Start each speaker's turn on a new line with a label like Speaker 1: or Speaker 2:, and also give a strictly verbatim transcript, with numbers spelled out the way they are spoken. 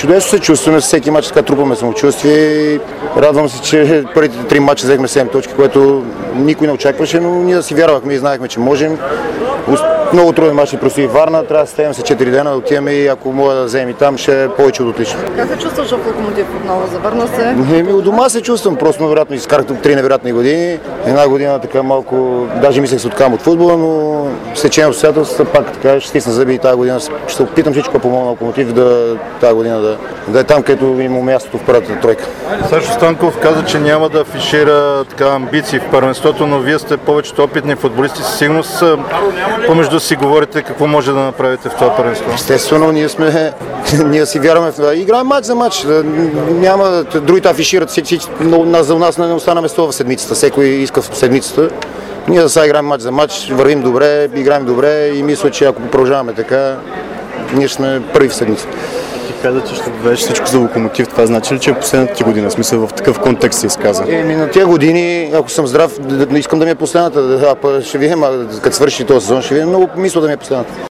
Speaker 1: Чудесно се чувстваме, всеки матч така трупаме самочувствие. Радвам се, че първите три матча взехме седем точки, което никой не очакваше, но ние да си вярвахме и знаехме, че можем. Много труден мач ни предстои Варна, трябва да стеем се четири дена, да отиваме и ако мога да вземем и там, ще е повече от отлично.
Speaker 2: Как се чувстваш в Локомотив отново? Завърна се?
Speaker 1: Не, ми, у дома се чувствам, просто вероятно изкарах тук три невероятни години. Една година така малко, даже мислех се откам от футбола, но с течение обстоятелства пак така ще стисна зъби и тази година. Ще се опитам всичко да помогна на Локомотив да тази година да, да е там, където има мястото в първата тройка.
Speaker 3: Сашо Станков каза, че няма да афишира така амбиции в първенството, но вие сте повечето опитни футболисти, със сигурност помежду си говорите какво може да направите в това първенство.
Speaker 1: Естествено, ние сме, ние си вярваме в това. Играем мач за мач. Няма, другите афишират, всички, но за нас не остана место в седмицата. Всеки иска в седмицата. Ние за сега играем мач за мач, вървим добре, играем добре и мисля, че ако продължаваме така, ние ще сме първи в седмицата.
Speaker 4: Ти каза, че ще доведеш всичко за Локомотив. Това значи ли, че е последната ти година? В смисъл, в такъв контекст се изказа?
Speaker 1: Еми, на тия години, ако съм здрав, искам да ми е последната. Да, ще видим, а като свърши този сезон, ще видим, но мисля да ми е последната.